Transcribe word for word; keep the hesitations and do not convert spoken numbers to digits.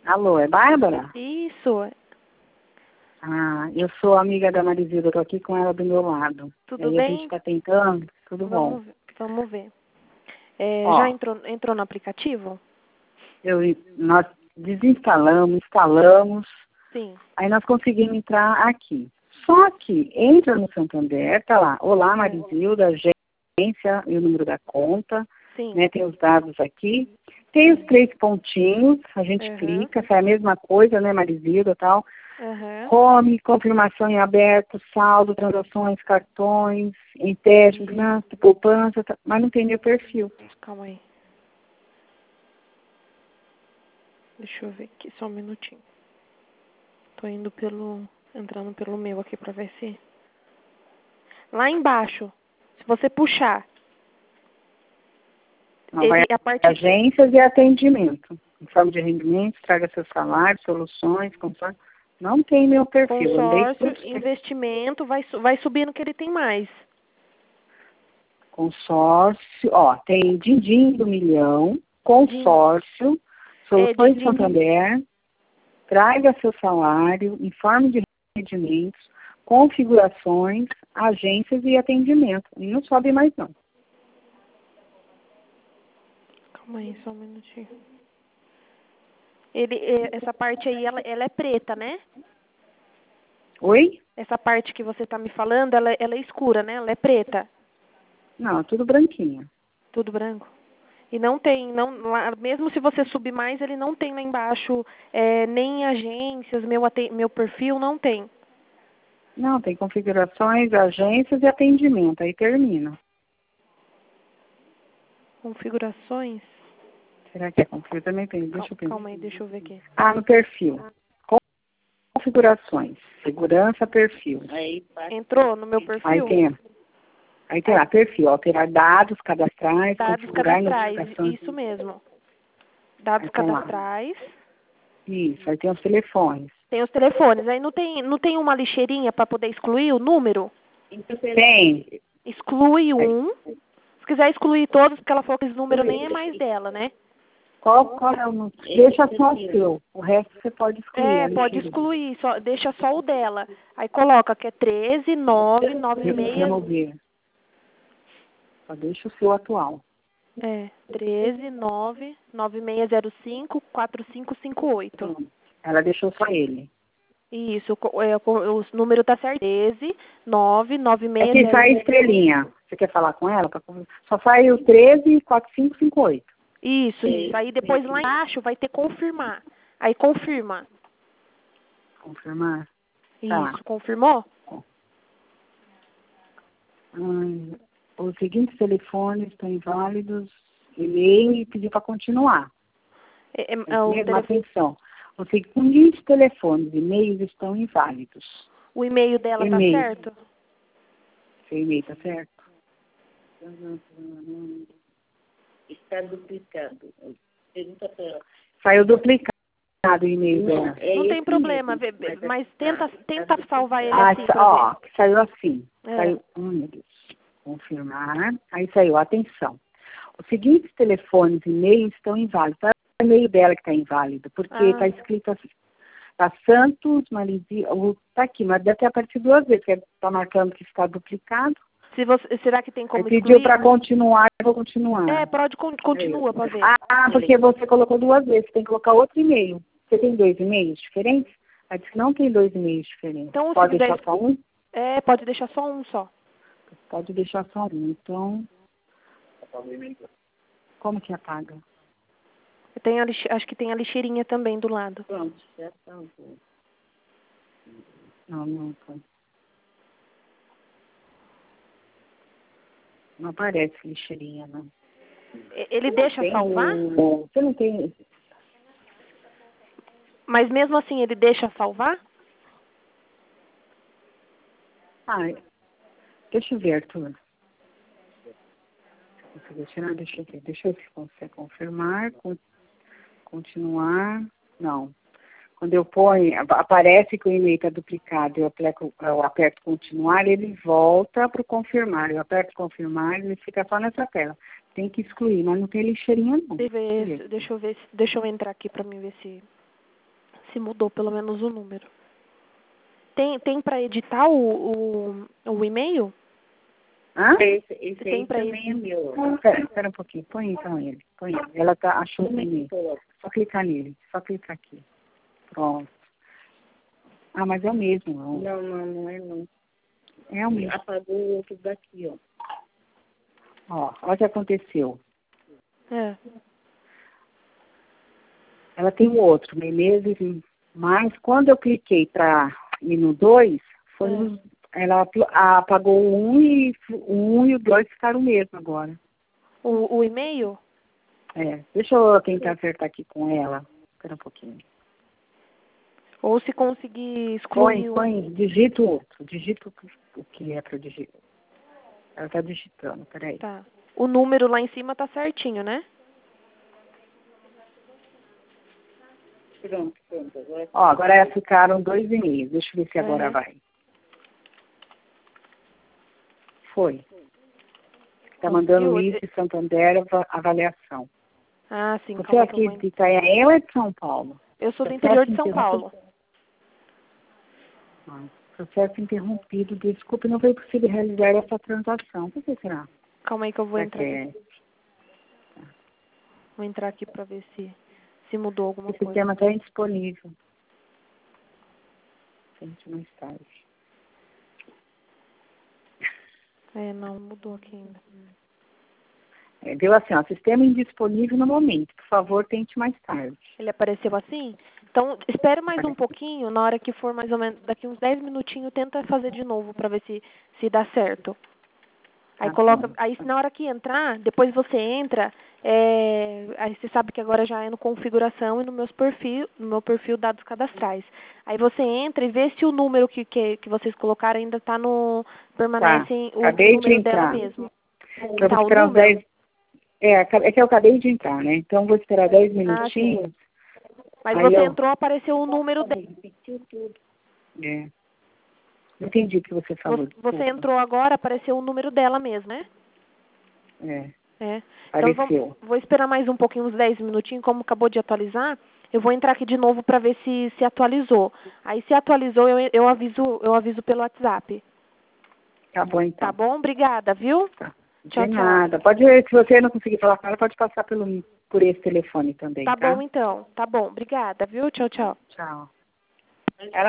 Alô, é Bárbara? Isso. Ah, eu sou amiga da Marizilda, estou aqui com ela do meu lado. Tudo Aí bem? a gente está tentando, tudo bom. Vamos ver. Vamos ver. É, Ó, já entrou, entrou no aplicativo? eu, nós desinstalamos, instalamos, Sim. aí nós conseguimos entrar aqui. Só que entra no Santander, tá lá, olá Marizilda, agência e o número da conta, Sim. né, tem os dados aqui. Tem os três pontinhos, a gente Uhum. clica, sai a mesma coisa, né, Marizilda e tal. Uhum. Home, confirmação em aberto, saldo, transações, cartões, empréstimo, gasto, poupança, tá- mas não tem meu perfil. Calma aí. Deixa eu ver aqui, só um minutinho. Tô indo pelo... entrando pelo meu aqui pra ver se... Lá embaixo, se você puxar, Não, vai ele, a parte... agências e atendimento. Informe de rendimentos, traga seu salário, soluções, consórcio. Não tem meu perfil. Andei Consórcio, por- investimento, vai, su- vai subindo que ele tem mais. consórcio, ó, tem Dindim do Milhão, consórcio, É, soluções din-din. Santander, traga seu salário, informe de rendimentos, configurações, agências e atendimento. E não sobe mais não. Calma aí, só um minutinho. Ele, é, essa parte aí, ela, ela é preta, né? Oi? Essa parte que você tá me falando, ela, ela é escura, né? Ela é preta. Não, tudo branquinho. Tudo branco. E não tem, não, lá, mesmo se você subir mais, ele não tem lá embaixo é, nem agências, meu, aten- meu perfil, não tem. Não, tem configurações, agências e atendimento. Aí termina. Configurações. Será que é configuração? Também tem. Deixa Calma, eu pensar. calma aí, deixa eu ver aqui. Ah, no perfil. Configurações. Segurança, perfil. Entrou no meu Aí perfil? tem, aí tem lá, perfil. Alterar dados cadastrais, Dados configurar cadastrais, notificações. isso mesmo. Dados Aí tá lá. cadastrais. Isso, aí tem os telefones. Tem os telefones. Aí não tem, não tem uma lixeirinha para poder excluir o número? Tem. Exclui Aí, um. Se quiser excluir todos, porque ela falou que esse número nem é mais dela, né? Qual, qual é o número? Deixa só o seu. O resto você pode excluir. É, a pode lixeirinha. excluir, só, deixa só o dela. Aí coloca que é treze, nove, nove Re- seis. Remover. Só deixa o seu atual. É, treze, nove, nove seis zero cinco, quatro cinco cinco oito. Ela deixou só ele. Isso, co- é, co- o número tá certo. treze, nove, nove É seis que zero sai cinco. estrelinha. Você quer falar com ela? Pra conver- Só sai o treze, quatro cinco cinco oito. Isso, isso. Aí depois lá embaixo vai ter confirmar. Aí confirma. Confirmar. Isso, Tá. confirmou? Hum, os seguintes telefones estão inválidos. E-mail e pediu para continuar. É, é, É é isso o, mesmo? tele- Atenção. Os seguintes telefones e e-mails estão inválidos. o e-mail dela tá E-mail. certo? Seu e-mail tá certo? Está duplicado. Pergunta para ela. Saiu duplicado o e-mail dela. É Não tem esse problema, mesmo, vê- vê- mas é- mas tenta, tá, tenta tá salvar ele Ah, assim sa- pra ó, ver. saiu assim. É. Saiu, oh, meu Deus. Confirmar. Aí saiu, atenção. Os seguintes telefones e e-mails estão inválidos. É o e-mail dela que está inválido, porque está Ah. escrito assim. Tá Santos, Marizia, tá aqui, mas deve ter aparecido duas vezes, porque está marcando que está duplicado. Se você, será que tem Aí como pediu excluir? para continuar, eu vou continuar. É, pode, con- continua pra ver. Ah, porque você colocou duas vezes, tem que colocar outro e-mail. Você tem dois e-mails diferentes? Ela disse que não tem dois e-mails diferentes. Então, se Pode quiser- deixar só um? É, pode deixar só um só. Pode deixar só um. Então, como que apaga? Tem a lixe- acho que tem a lixeirinha também do lado. Pronto, já salvou. Não, não. Tá. Não aparece lixeirinha, não. E- Ele deixa Tem salvar? o- Você não tem... Mas mesmo assim ele deixa salvar? Ah, deixa eu ver, Arthur. Deixa eu deixa eu ver. Deixa eu ver se você confirmar, con- continuar. Não. Quando eu ponho, ap- aparece que o e-mail está duplicado, eu aperto, eu aperto continuar, ele volta para o confirmar. Eu aperto confirmar, ele fica só nessa tela. Tem que excluir, mas não tem lixeirinha não. Deixa eu ver, se- deixa eu ver, se- deixa eu entrar aqui pra mim ver se. se mudou pelo menos o número. Tem, tem para editar o, o, o e-mail? Hã? Esse, esse Tem aí pra também é meu. Ah, Espera, espera um pouquinho. Põe então ele. Põe ele. Ela tá, achou o e-mail. Só clicar nele. Só clicar aqui. Pronto. Ah, mas é o mesmo. Não, Não, não, não é não. é o mesmo. Apagou o outro daqui, ó. Ó, olha o que aconteceu. É. Ela tem o outro, Menezes, mas quando eu cliquei para ir no dois, foi É. nos- ela apl- apagou o um e o um e o dois ficaram o mesmo agora. O, o e-mail? É, deixa eu tentar acertar aqui com ela. Espera um pouquinho. Ou se conseguir Põe, excluir o... põe, digita o outro. Digita o que- o que é para digitar. Ela está digitando, peraí. Tá. O número lá em cima tá certinho, né? Pronto, pronto. Agora Ó, agora ficaram dois e-mails. Deixa eu ver se agora Uhum. vai. Foi. Está mandando o Conseguiu? I de Santander ava- avaliação. Ah, sim. Você Calma é aí que eu aqui vou... de Itanhaém ou é de São Paulo? Eu sou do Processo interior de São interrompido. Paulo. Ah, Processo interrompido. Desculpe, não foi possível realizar essa transação. Por que será? Calma aí que eu vou Será entrar que aqui. é? Vou entrar aqui pra ver se, se mudou alguma O coisa. sistema está indisponível. Gente, mais tarde. É, não, mudou aqui ainda. É, deu assim, ó, sistema indisponível no momento. Por favor, tente mais tarde. Ele apareceu assim? Então, espere mais um pouquinho, na hora que for mais ou menos, daqui uns dez minutinhos, tenta fazer de novo pra ver se, se dá certo. Aí Tá coloca, bom. aí na hora que entrar, depois você entra, é, aí você sabe que agora já é no configuração e no meus perfil, no meu perfil dados cadastrais. Aí você entra e vê se o número que, que, que vocês colocaram ainda está no, permanece em, o Acabei de número dela entrar. mesmo. Eu Tá vou o esperar uns número? dez. É, aca- é que eu acabei de entrar, né? Então vou esperar dez Ah, sim. minutinhos. Mas Aí você eu- entrou, apareceu o número dela. repetiu tudo. É. Não entendi o que você falou. Você, Desculpa. você entrou agora, apareceu o número dela mesmo, né? É. É. Então vamos, Apareceu. vou esperar mais um pouquinho, uns dez minutinhos, como acabou de atualizar, eu vou entrar aqui de novo para ver se se atualizou. Aí se atualizou, eu, eu aviso, eu aviso pelo WhatsApp. Tá bom, então. Tá bom? Obrigada, viu? Tá. De Tchau, tchau. nada. Pode, se você não conseguir falar com ela, pode passar pelo, por esse telefone também, Tá tá? bom então. Tá bom. Obrigada, viu? Tchau, tchau. Tchau. Ela